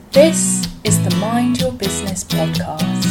This is the Mind Your Business podcast.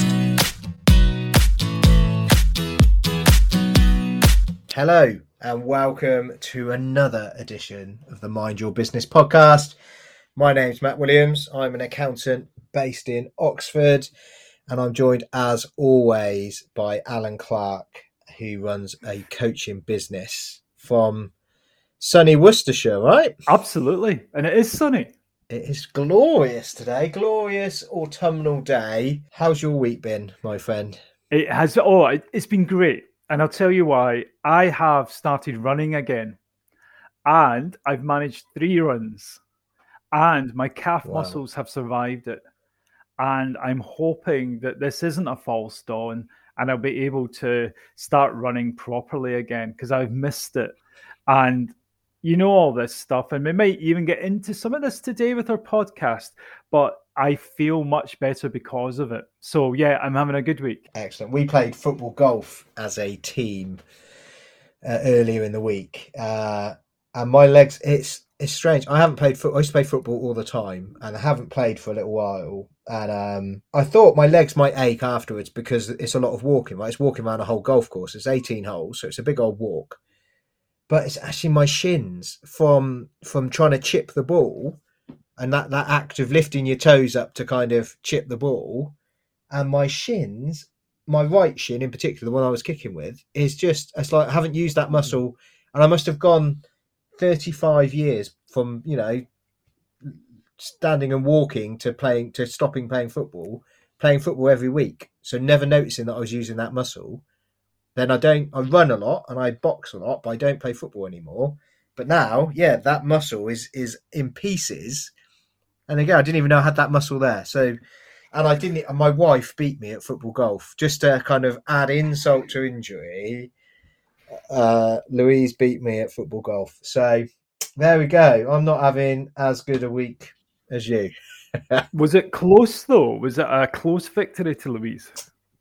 Hello and welcome to another edition of the Mind Your Business podcast. My name's Matt Williams. I'm an accountant based in Oxford, and I'm joined as always by Alan Clark, who runs a coaching business from sunny Worcestershire, right? Absolutely. And it is sunny. It is glorious today, glorious autumnal day. How's your week been, my friend? It's been great. And I'll tell you why. I have started running again, and I've managed 3 runs, and my calf muscles have survived it. And I'm hoping that this isn't a false dawn and I'll be able to start running properly again, because I've missed it. And you know all this stuff, and we might even get into some of this today with our podcast, but I feel much better because of it. So yeah, I'm having a good week. Excellent. We played football golf as a team earlier in the week, and my legs, it's strange. I haven't played football. I used to play football all the time, and I haven't played for a little while. And I thought my legs might ache afterwards because it's a lot of walking, right? It's walking around a whole golf course. It's 18 holes, so it's a big old walk. But it's actually my shins from trying to chip the ball, and that act of lifting your toes up to kind of chip the ball. And my shins, my right shin in particular, the one I was kicking with, it's like I haven't used that muscle. And I must have gone 35 years from, standing and walking to stopping playing football every week. So never noticing that I was using that muscle. Then I run a lot and I box a lot, but I don't play football anymore. But now, that muscle is in pieces. And again, I didn't even know I had that muscle there. So, and my wife beat me at football golf, just to kind of add insult to injury. Louise beat me at football golf. So there we go. I'm not having as good a week as you. Was it close though? Was it a close victory to Louise?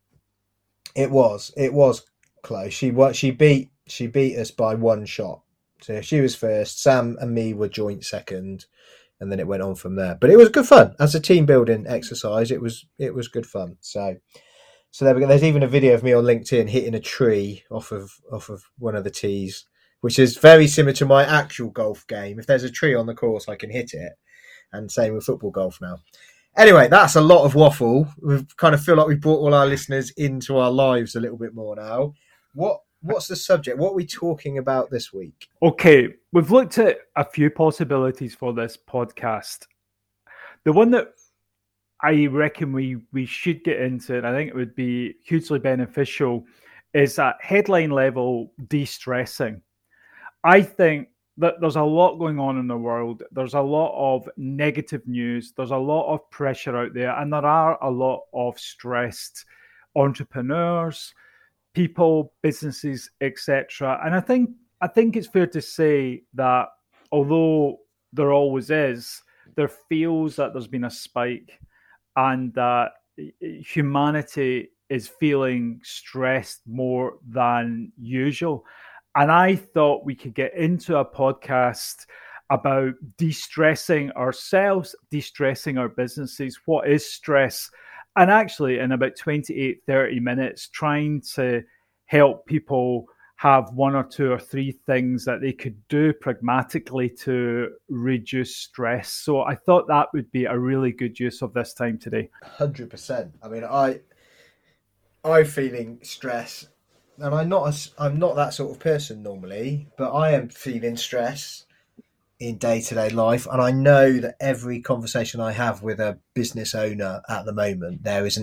It was close. She beat us by 1 shot. So she was first. Sam and me were joint second, and then it went on from there. But it was good fun as a team building exercise. It was good fun. So there we go. There's even a video of me on LinkedIn hitting a tree off of one of the tees, which is very similar to my actual golf game. If there's a tree on the course, I can hit it. And same with football golf now. Anyway, that's a lot of waffle. We kind of feel like we've brought all our listeners into our lives a little bit more now. What's the subject? What are we talking about this week? Okay, we've looked at a few possibilities for this podcast. The one that I reckon we should get into, and I think it would be hugely beneficial, is at headline level de-stressing. I think that there's a lot going on in the world. There's a lot of negative news. There's a lot of pressure out there, and there are a lot of stressed entrepreneurs, people, businesses, etc. And I think it's fair to say that although there always is, there feels that there's been a spike, and that humanity is feeling stressed more than usual. And I thought we could get into a podcast about de-stressing ourselves, de-stressing our businesses. What is stress? And actually, in about 28, 30 minutes, trying to help people have 1 or 2 or 3 things that they could do pragmatically to reduce stress. So I thought that would be a really good use of this time today. 100%. I mean, I'm feeling stress, and I'm not that sort of person normally, but I am feeling stress in day-to-day life. And I know that every conversation I have with a business owner at the moment, there's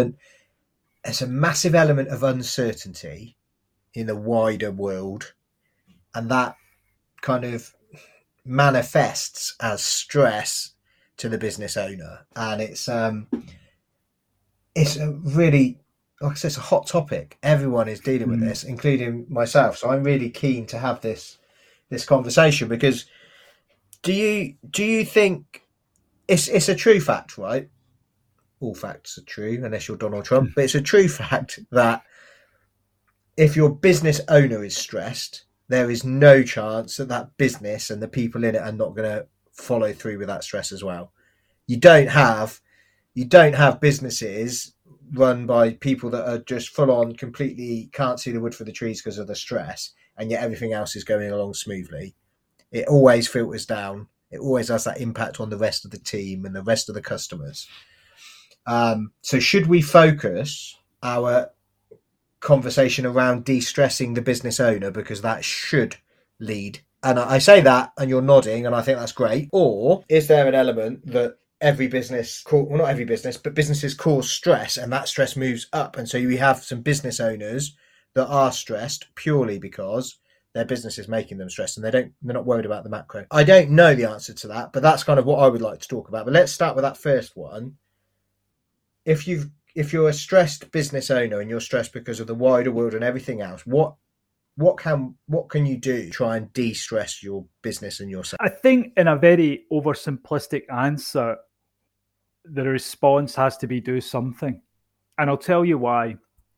a massive element of uncertainty in the wider world, and that kind of manifests as stress to the business owner. And it's a really, like I said, it's a hot topic. Everyone is dealing with this, including myself. So I'm really keen to have this conversation, because do you think it's a true fact, right? All facts are true unless you're Donald Trump, but it's a true fact that if your business owner is stressed, there is no chance that business and the people in it are not going to follow through with that stress as well. You don't have businesses run by people that are just full on, completely can't see the wood for the trees because of the stress, and yet everything else is going along smoothly. It always filters down. It always has that impact on the rest of the team and the rest of the customers. So should we focus our conversation around de-stressing the business owner, because that should lead, and I say that and you're nodding and I think that's great, or is there an element that every business, well, not every business, but businesses cause stress, and that stress moves up, and so we have some business owners that are stressed purely because their business is making them stressed, and they're not worried about the macro? I don't know the answer to that, but that's kind of what I would like to talk about. But let's start with that first one. If you're a stressed business owner and you're stressed because of the wider world and everything else, what can you do to try and de-stress your business and yourself? I think in a very oversimplistic answer, the response has to be do something. And I'll tell you why.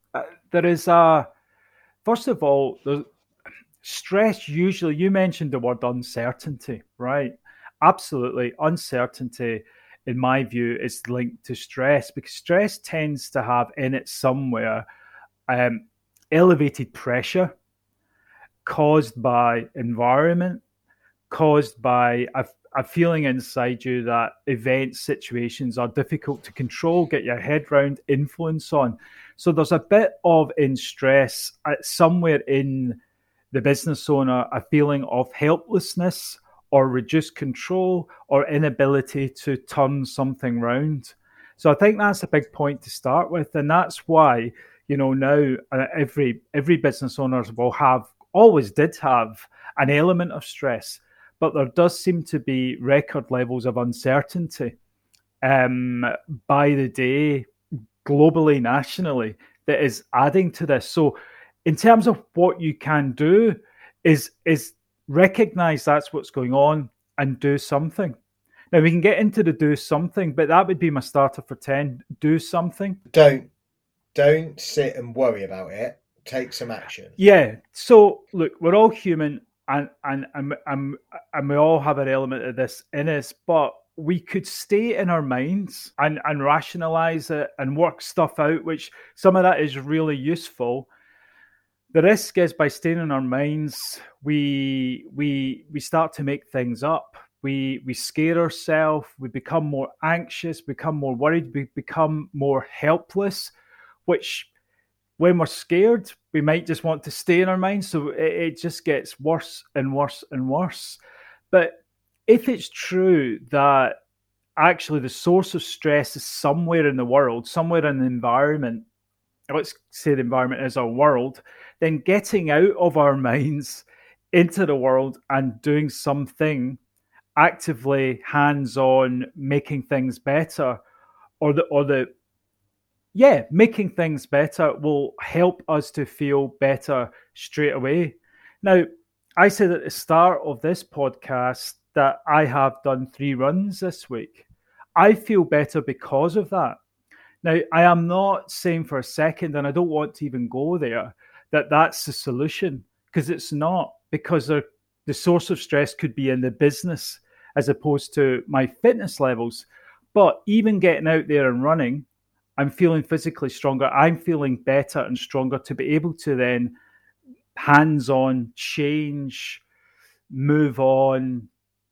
First of all, stress usually, you mentioned the word uncertainty, right? Absolutely. Uncertainty, in my view, is linked to stress, because stress tends to have in it somewhere elevated pressure caused by environment, caused by a feeling inside you that events, situations are difficult to control, get your head round, influence on. So there's a bit of in stress somewhere in the business owner, a feeling of helplessness or reduced control or inability to turn something round. So I think that's a big point to start with. And that's why, now every business owner always did have an element of stress, but there does seem to be record levels of uncertainty by the day, globally, nationally, that is adding to this. So in terms of what you can do is recognize that's what's going on and do something. Now we can get into the do something, but that would be my starter for 10. Do something. Don't sit and worry about it. Take some action. Yeah. So look, we're all human, and we all have an element of this in us, but we could stay in our minds and rationalize it and work stuff out, which some of that is really useful. The risk is by staying in our minds, we start to make things up. We scare ourselves. We become more anxious, become more worried, we become more helpless, which when we're scared, we might just want to stay in our minds. So it just gets worse and worse and worse. But if it's true that actually the source of stress is somewhere in the world, somewhere in the environment, let's say the environment is our world, then getting out of our minds into the world and doing something actively hands-on, making things better, making things better will help us to feel better straight away. Now, I said at the start of this podcast that I have done 3 runs this week. I feel better because of that. Now, I am not saying for a second, and I don't want to even go there, that that's the solution, because it's not, because the source of stress could be in the business as opposed to my fitness levels. But even getting out there and running, I'm feeling physically stronger. I'm feeling better and stronger to be able to then hands-on change, move on,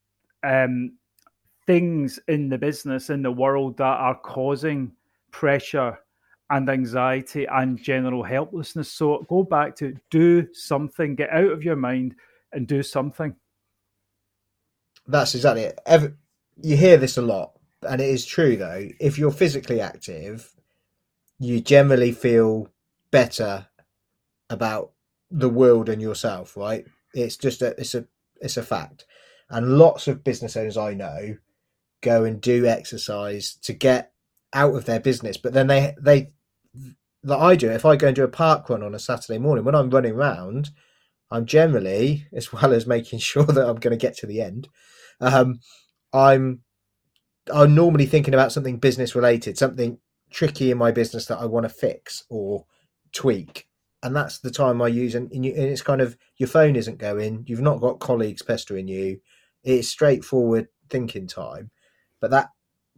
things in the business, in the world that are causing pressure and anxiety and general helplessness. So go back to do something, get out of your mind and do something. That's exactly it. You hear this a lot, and it is true though. If you're physically active, you generally feel better about the world and yourself, right? It's just it's a fact. And lots of business owners I know go and do exercise to get out of their business, but then they that I do, if I go and do a park run on a Saturday morning, when I'm running around, I'm generally, as well as making sure that I'm going to get to the end, I'm normally thinking about something business related, something tricky in my business that I want to fix or tweak. And that's the time I use. And it's kind of, your phone isn't going, you've not got colleagues pestering you. It's straightforward thinking time. But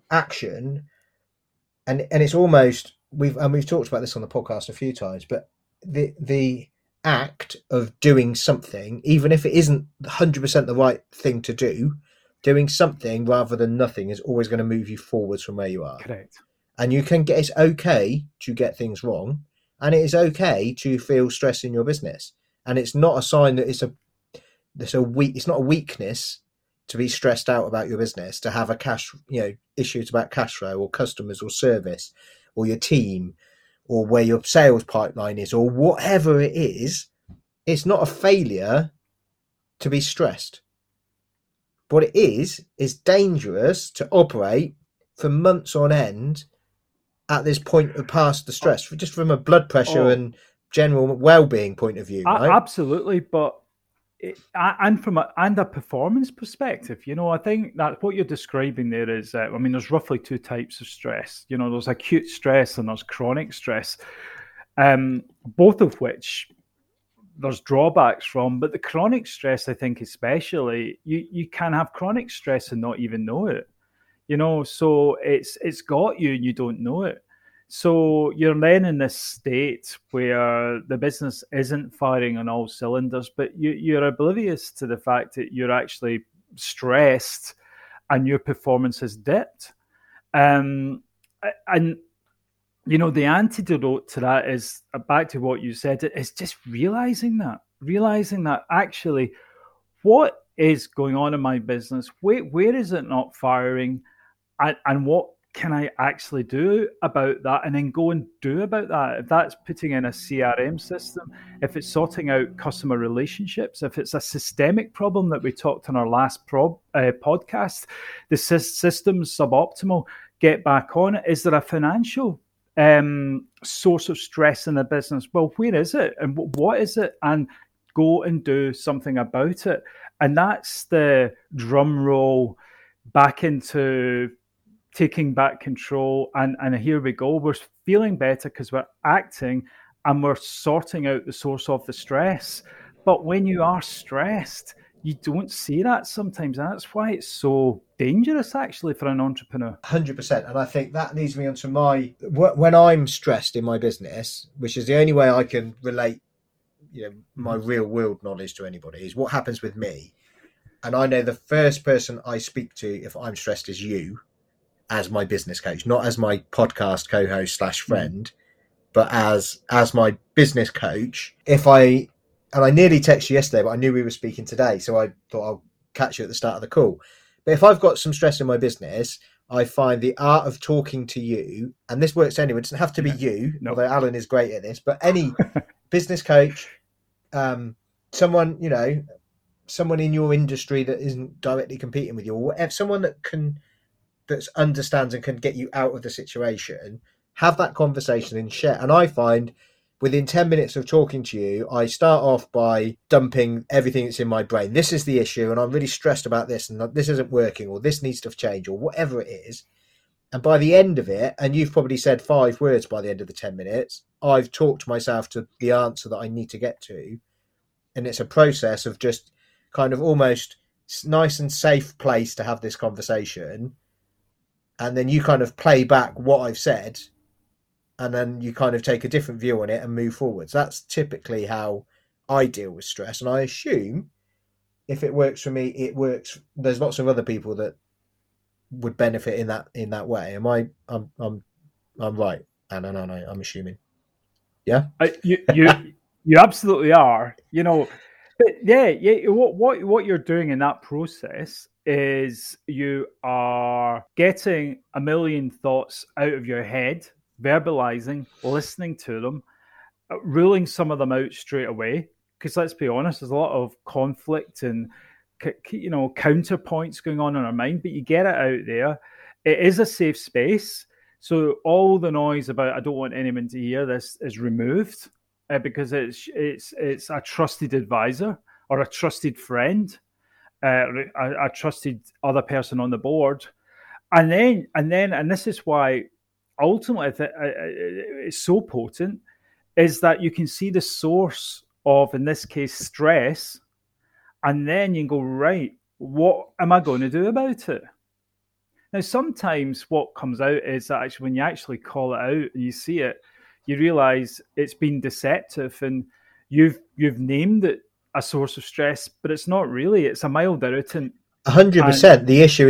action, and it's almost we've talked about this on the podcast a few times, but the act of doing something, even if it isn't 100% the right thing to do, doing something rather than nothing is always going to move you forwards from where you are. Correct. And it's okay to get things wrong, and it is okay to feel stress in your business, and it's not a sign that it's not a weakness to be stressed out about your business, to have issues about cash flow or customers or service or your team or where your sales pipeline is or whatever it is. It's not a failure to be stressed. What it is dangerous to operate for months on end at this point of past the stress, just from a blood pressure and general well-being point of view, right? Absolutely, but from a performance perspective, I think that what you're describing there is, there's roughly two types of stress. There's acute stress and there's chronic stress, both of which there's drawbacks from. But the chronic stress, I think, especially, you can have chronic stress and not even know it. So it's got you and you don't know it. So you're then in this state where the business isn't firing on all cylinders, but you're oblivious to the fact that you're actually stressed and your performance has dipped. And the antidote to that is, back to what you said, is just realizing that actually what is going on in my business, where is it not firing, and what can I actually do about that, and then go and do about that. If that's putting in a CRM system, if it's sorting out customer relationships, if it's a systemic problem that we talked on our last podcast, the system's suboptimal, get back on it. Is there a financial source of stress in the business? Well, where is it and what is it? And go and do something about it. And that's the drum roll back into taking back control, and here we go. We're feeling better because we're acting and we're sorting out the source of the stress. But when you are stressed, you don't see that sometimes, and that's why it's so dangerous actually for an entrepreneur. 100%. And I think that leads me onto when I'm stressed in my business, which is the only way I can relate my real world knowledge to anybody, is what happens with me. And I know the first person I speak to if I'm stressed is you, as my business coach, not as my podcast co-host / friend, but as my business coach. I nearly texted you yesterday, but I knew we were speaking today, so I thought I'll catch you at the start of the call. But if I've got some stress in my business, I find the art of talking to you, and this works anyway, it doesn't have to be you, although Alan is great at this, but any business coach, someone in your industry that isn't directly competing with you, or whatever, someone that understands and can get you out of the situation, have that conversation and share. And I find within 10 minutes of talking to you, I start off by dumping everything that's in my brain. This is the issue, and I'm really stressed about this, and this isn't working, or this needs to change, or whatever it is. And by the end of it, and you've probably said 5 words by the end of the 10 minutes, I've talked myself to the answer that I need to get to. And it's a process of just kind of almost nice and safe place to have this conversation. And then you kind of play back what I've said, and then you kind of take a different view on it and move forwards. That's typically how I deal with stress. And I assume if it works for me, it works. There's lots of other people that would benefit in that way. I'm right, Anna, I'm assuming. Yeah? You absolutely are. But what you're doing in that process is you are getting a million thoughts out of your head, verbalizing, listening to them, ruling some of them out straight away. Because let's be honest, there's a lot of conflict and counterpoints going on in our mind, but you get it out there. It is a safe space. So all the noise about I don't want anyone to hear this is removed because it's a trusted advisor or a trusted friend. A trusted other person on the board, and this is why ultimately it's so potent, is that you can see the source of, in this case, stress, and then you can go, right, what am I going to do about it? Now, sometimes what comes out is that actually when you actually call it out and you see it, you realise it's been deceptive, and you've named it a source of stress, but it's not really. It's a mild irritant. 100%. The issue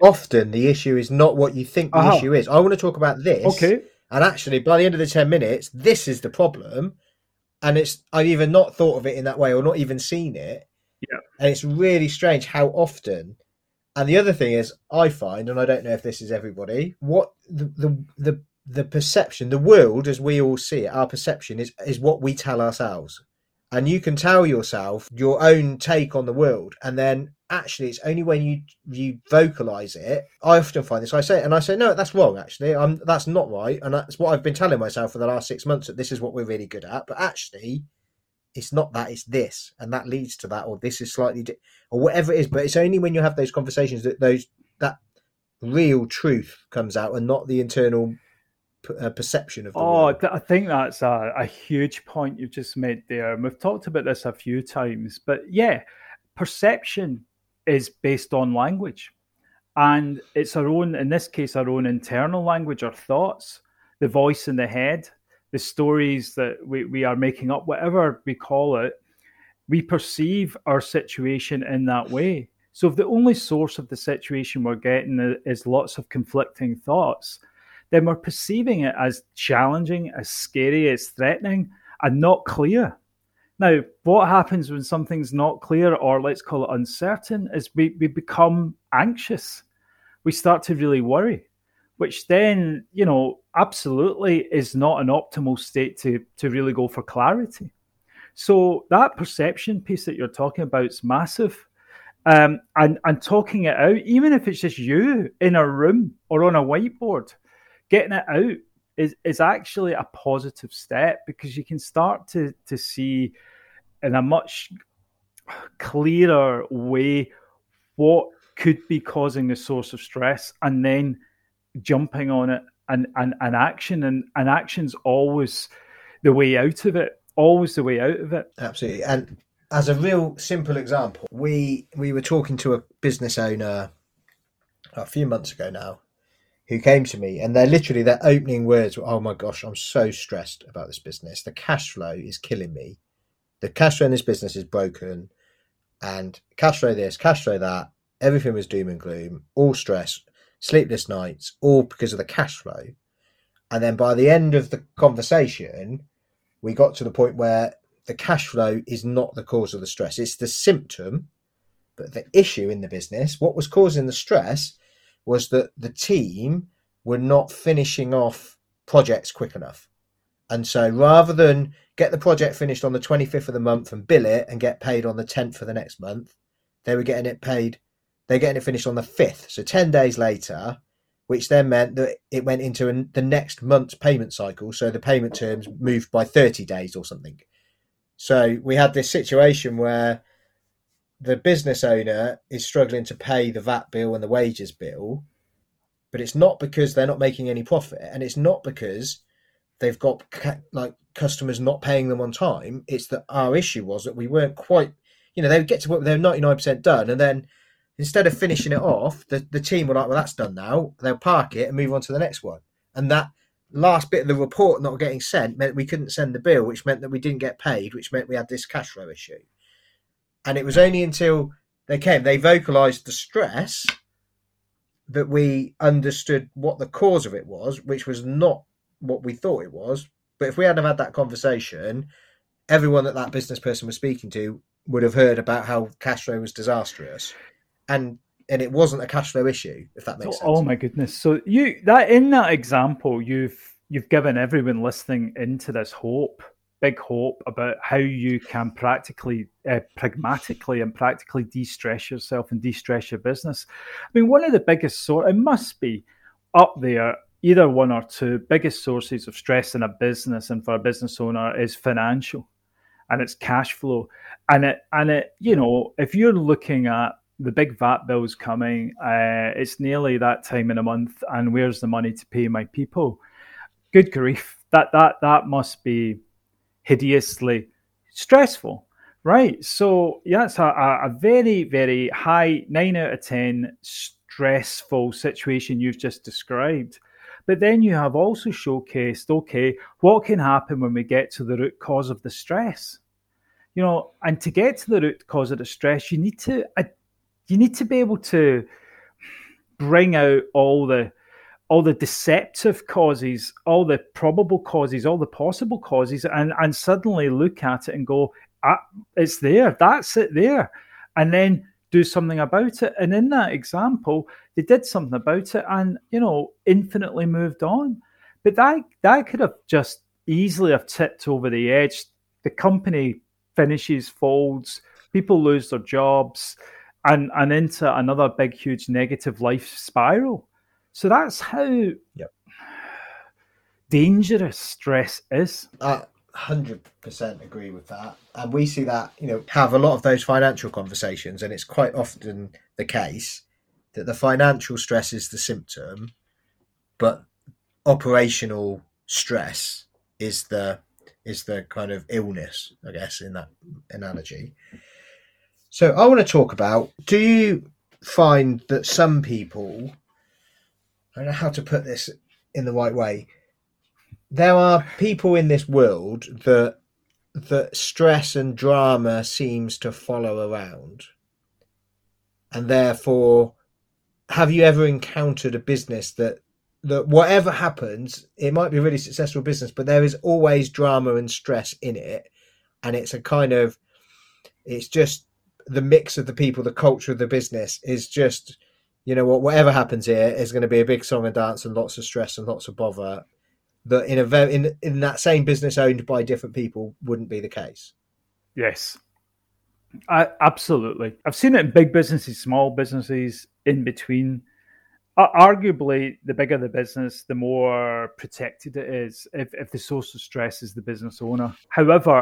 is not what you think the issue is. I want to talk about this. Okay. And actually, by the end of the 10 minutes, this is the problem. And I've either not thought of it in that way or not even seen it. Yeah. And it's really strange how often. And the other thing is, I find, and I don't know if this is everybody, what the perception, the world as we all see it, our perception is what we tell ourselves. And you can tell yourself your own take on the world, and then actually it's only when you vocalize it. I often find this. I say, no, that's wrong. Actually, that's not right, and that's what I've been telling myself for the last 6 months, that this is what we're really good at. But actually, it's not that. It's this, and that leads to that, or this is slightly, or whatever it is. But it's only when you have those conversations that real truth comes out, and not the internal perception of the world. I think that's a huge point you've just made there. And we've talked about this a few times, but yeah, perception is based on language, and it's our own, in this case, our own internal language, our thoughts, the voice in the head, the stories that we are making up, whatever we call it. We perceive our situation in that way. So if the only source of the situation we're getting is lots of conflicting thoughts, then we're perceiving it as challenging, as scary, as threatening, and not clear. Now, what happens when something's not clear, or let's call it uncertain, is we become anxious. We start to really worry, which then, absolutely is not an optimal state to really go for clarity. So that perception piece that you're talking about is massive. And talking it out, even if it's just you in a room or on a whiteboard, getting it out is actually a positive step, because you can start to see in a much clearer way what could be causing the source of stress, and then jumping on it and action. And action's always the way out of it. Always the way out of it. Absolutely. And as a real simple example, we were talking to a business owner a few months ago now, who came to me, and their opening words were, "Oh my gosh, I'm so stressed about this business. The cash flow is killing me. The cash flow in this business is broken, and cash flow this, cash flow that. Everything was doom and gloom, all stress, sleepless nights, all because of the cash flow." And then by the end of the conversation, we got to the point where the cash flow is not the cause of the stress. It's the symptom, but the issue in the business, what was causing the stress, was that the team were not finishing off projects quick enough. And so rather than get the project finished on the 25th of the month and bill it and get paid on the 10th of the next month, they're getting it finished on the 5th. So 10 days later, which then meant that it went into the next month's payment cycle. So the payment terms moved by 30 days or something. So we had this situation where the business owner is struggling to pay the VAT bill and the wages bill, but it's not because they're not making any profit, and it's not because they've got customers not paying them on time. It's that our issue was that we weren't quite, they would get to work, they're 99% done, and then instead of finishing it off, the team were like, well, that's done now. They'll park it and move on to the next one. And that last bit of the report not getting sent meant we couldn't send the bill, which meant that we didn't get paid, which meant we had this cash flow issue. And it was only until they vocalized the stress, that we understood what the cause of it was, which was not what we thought it was. But if we hadn't have had that conversation, everyone that business person was speaking to would have heard about how cash flow was disastrous. And it wasn't a cash flow issue, if that makes sense. Oh my goodness! So in that example, you've given everyone listening into this big hope about how you can pragmatically and practically de-stress yourself and de-stress your business. I mean, one of the biggest it must be up there, either one or two biggest sources of stress in a business and for a business owner is financial, and it's cash flow, and it if you're looking at the big VAT bills coming, it's nearly that time in a month, and where's the money to pay my people? Good grief, that must be hideously stressful. Right. So, yeah, it's a very, very high 9 out of 10 stressful situation you've just described. But then you have also showcased, okay, what can happen when we get to the root cause of the stress? And to get to the root cause of the stress, you need to be able to bring out all the deceptive causes, all the probable causes, all the possible causes, and suddenly look at it and go, it's there, that's it there, and then do something about it. And in that example, they did something about it and, infinitely moved on. But that could have just easily have tipped over the edge. The company finishes, folds, people lose their jobs, and into another big, huge negative life spiral. So that's how dangerous stress is. 100% agree with that. And we see that, have a lot of those financial conversations, and it's quite often the case that the financial stress is the symptom, but operational stress is the kind of illness, I guess, in that analogy. So I want to talk about, do you find that some people, I don't know how to put this in the right way, there are people in this world that stress and drama seems to follow around. And therefore, have you ever encountered a business that whatever happens, it might be a really successful business, but there is always drama and stress in it. And it's it's just the mix of the people, the culture of the business is just, whatever happens here is going to be a big song and dance and lots of stress and lots of bother. That in that same business owned by different people wouldn't be the case. Yes, absolutely. I've seen it in big businesses, small businesses, in between. Arguably, the bigger the business, the more protected it is if the source of stress is the business owner. However,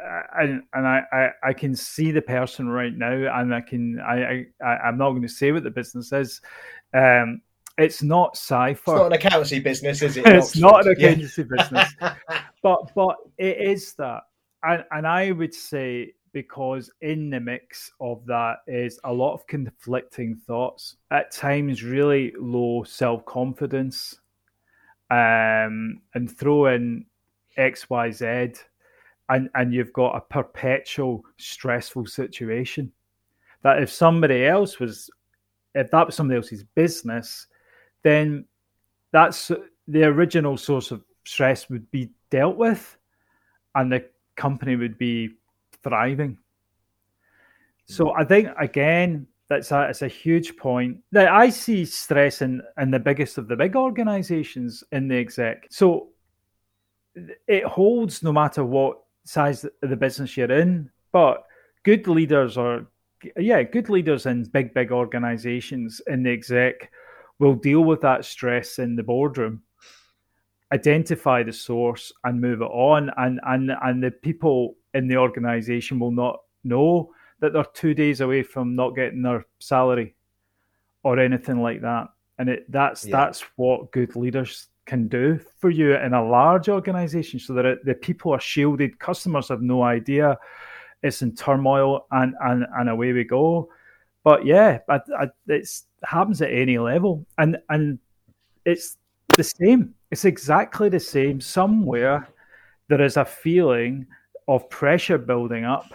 I can see the person right now, and I'm not going to say what the business is. It's not Cypher. It's not an accountancy business, is it? It's not an accountancy business, but it is that, and I would say, because in the mix of that is a lot of conflicting thoughts, at times really low self-confidence, and throw in XYZ, and you've got a perpetual stressful situation. That if that was somebody else's business, then that's the original source of stress would be dealt with, and the company would be thriving. So I think, again, it's a huge point. That I see stress in the biggest of the big organizations in the exec. So it holds no matter what size of the business you're in, but good leaders in big organizations in the exec will deal with that stress in the boardroom, identify the source and move it on. And the people in the organization will not know that they're 2 days away from not getting their salary or anything like that. And that's what good leaders can do for you in a large organization, so that the people are shielded, customers have no idea, it's in turmoil, and away we go. But yeah, it happens at any level, and it's the same. It's exactly the same. Somewhere there is a feeling of pressure building up.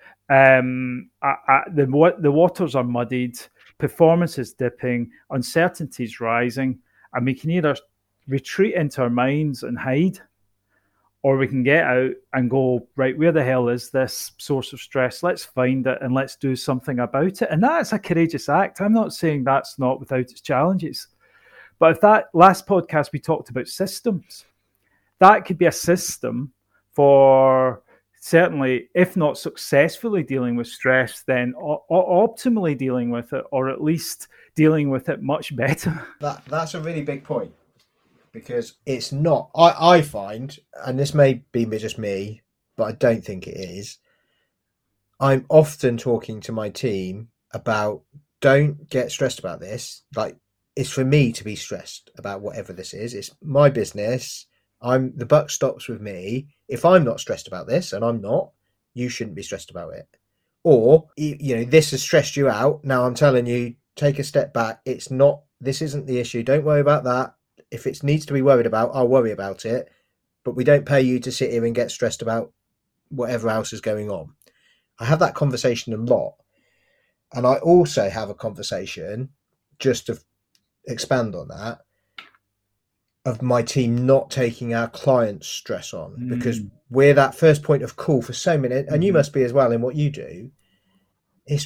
The waters are muddied, performance is dipping, uncertainty is rising, and we can either retreat into our minds and hide, or we can get out and go, right, where the hell is this source of stress? Let's find it and let's do something about it. And that's a courageous act. I'm not saying that's not without its challenges. But if that last podcast we talked about systems, that could be a system for certainly, if not successfully dealing with stress, then optimally dealing with it, or at least dealing with it much better. That's a really big point. Because it's not, I find, and this may be just me, but I don't think it is, I'm often talking to my team about, don't get stressed about this. Like, it's for me to be stressed about whatever this is. It's my business. The buck stops with me. If I'm not stressed about this, and I'm not, You shouldn't be stressed about it. Or, this has stressed you out. Now I'm telling you, take a step back. This isn't the issue. Don't worry about that. If it needs to be worried about, I'll worry about it. But we don't pay you to sit here and get stressed about whatever else is going on. I have that conversation a lot. And I also have a conversation, just to expand on that, of my team not taking our clients' stress on, because we're that first point of call for so many, and you must be as well in what you do. It's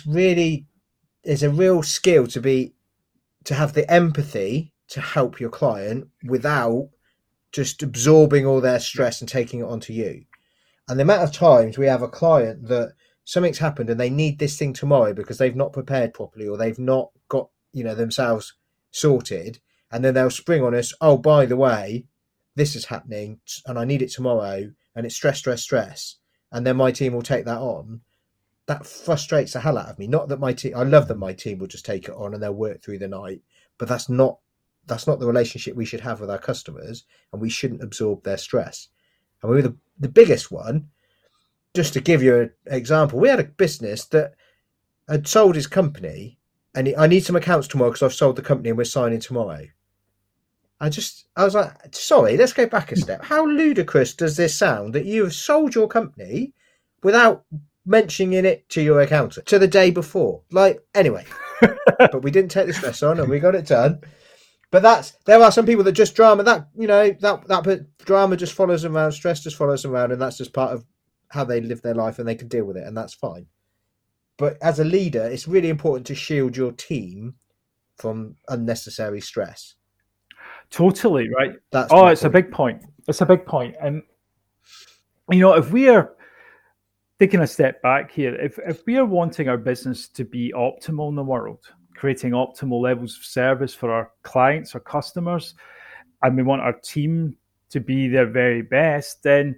a real skill to have the empathy to help your client without just absorbing all their stress and taking it onto you. And the amount of times we have a client that something's happened and they need this thing tomorrow because they've not prepared properly, or they've not got, themselves sorted. And then they'll spring on us, oh, by the way, this is happening and I need it tomorrow, and it's stress. And then my team will take that on. That frustrates the hell out of me. Not that I love that my team will just take it on and they'll work through the night, but that's not the relationship we should have with our customers, and we shouldn't absorb their stress. And we were the biggest one. Just to give you an example, we had a business that had sold his company, and I need some accounts tomorrow because I've sold the company and we're signing tomorrow. I was like, sorry, let's go back a step. How ludicrous does this sound that you have sold your company without mentioning it to your accountant to the day before? Anyway, but we didn't take the stress on and we got it done. But there are some people that just drama that drama just follows them around, stress just follows them around, and that's just part of how they live their life, and they can deal with it, and that's fine. But as a leader, it's really important to shield your team from unnecessary stress. Totally, right? It's a big point. It's a big point. And, if we are taking a step back here, if we are wanting our business to be optimal in the world, creating optimal levels of service for our clients, our customers, and we want our team to be their very best, then,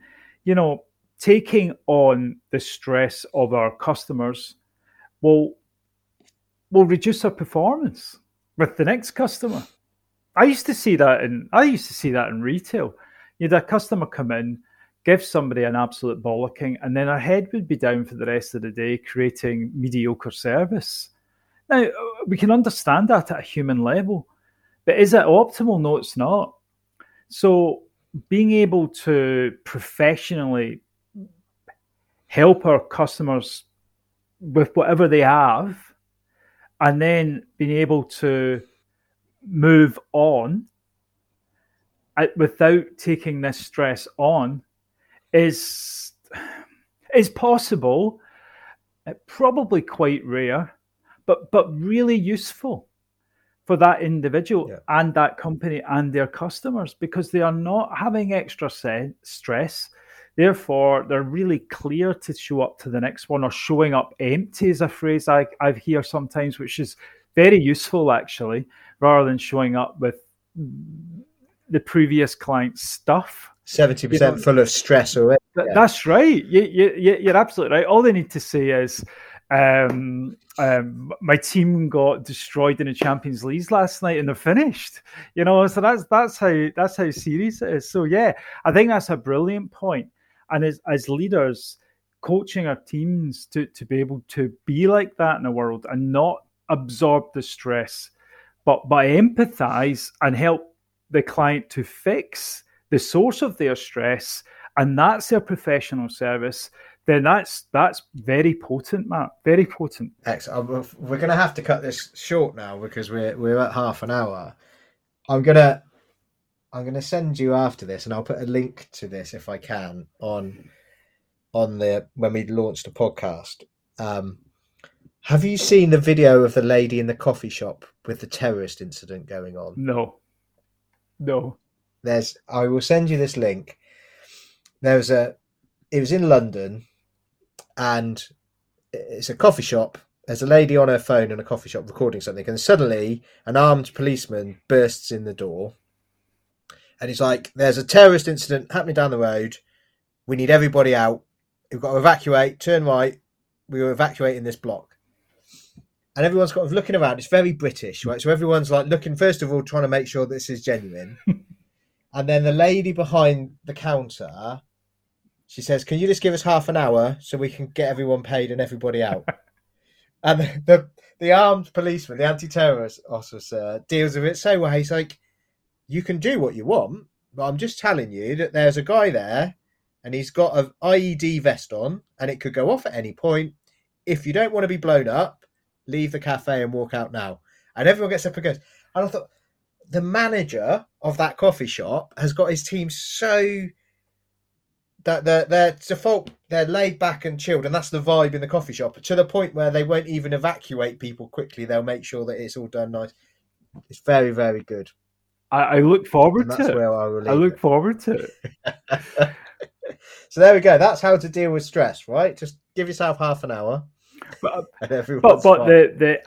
taking on the stress of our customers will reduce our performance with the next customer. I used to see that in retail. You had a customer come in, give somebody an absolute bollocking, and then our head would be down for the rest of the day creating mediocre service. Now, we can understand that at a human level, but is it optimal? No, it's not. So being able to professionally help our customers with whatever they have, and then being able to move on without taking this stress on is possible, probably quite rare, but really useful for that individual and that company and their customers, because they are not having extra stress. Therefore, they're really clear to show up to the next one, or showing up empty is a phrase I hear sometimes, which is very useful, actually, rather than showing up with the previous client's stuff. 70% full of stress already. That's right. You're absolutely right. All they need to say is, my team got destroyed in the Champions League last night and they're finished. So that's how serious it is. So yeah, I think that's a brilliant point. And as leaders, coaching our teams to be able to be like that in the world and not absorb the stress, but empathize and help the client to fix the source of their stress, and that's their professional service, then that's very potent, Matt. Very potent. Excellent. We're going to have to cut this short now because we're at half an hour. I'm gonna send you after this, and I'll put a link to this if I can on the when we launched the podcast. Have you seen the video of the lady in the coffee shop with the terrorist incident going on? No. I will send you this link. It was in London, and it's a coffee shop. There's a lady on her phone in a coffee shop recording something, and suddenly an armed policeman bursts in the door, and he's like, "There's a terrorist incident happening down the road. We need everybody out. We've got to evacuate. Turn right. We were evacuating this block." And everyone's kind of looking around. It's very British, right? So everyone's like looking, first of all, trying to make sure this is genuine. And then the lady behind the counter She says, "Can you just give us half an hour so we can get everyone paid and everybody out?" And the armed policeman, the anti-terrorist officer, deals with it so well. He's like, "You can do what you want, but I'm just telling you that there's a guy there and he's got an IED vest on and it could go off at any point. If you don't want to be blown up, leave the cafe and walk out now." And everyone gets up and goes. And I thought, the manager of that coffee shop has got his team so that their default, they're laid back and chilled, and that's the vibe in the coffee shop, to the point where they won't even evacuate people quickly. They'll make sure that it's all done nice. It's very, very good. I look forward to it. Where I look forward to it. So there we go. That's how to deal with stress, right? Just give yourself half an hour. But fine. the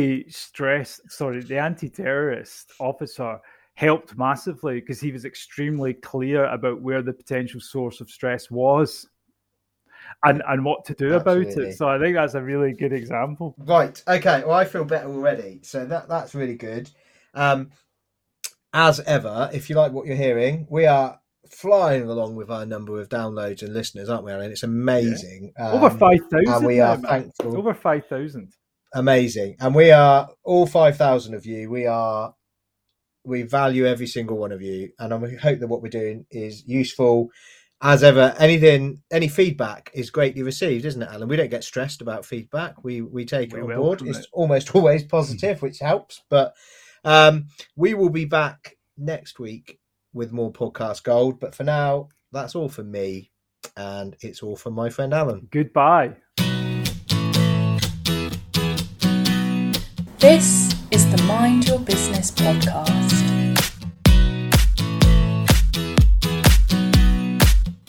anti-terrorist officer helped massively because he was extremely clear about where the potential source of stress was and what to do about it. So I think that's a really good example. Right. Okay. Well, I feel better already. So that's really good. As ever, if you like what you're hearing, we are flying along with our number of downloads and listeners, aren't we, Alan? It's amazing. Yeah. Over 5,000. And we are thankful. Over 5,000. Amazing. And we are, all 5,000 of you, we value every single one of you. And we hope that what we're doing is useful. As ever, any feedback is greatly received, isn't it, Alan? We don't get stressed about feedback. We take it on board. It's almost always positive, which helps. But we will be back next week with more podcast gold. But for now, that's all from me. And it's all from my friend Alan. Goodbye. This is the Mind Your Business podcast.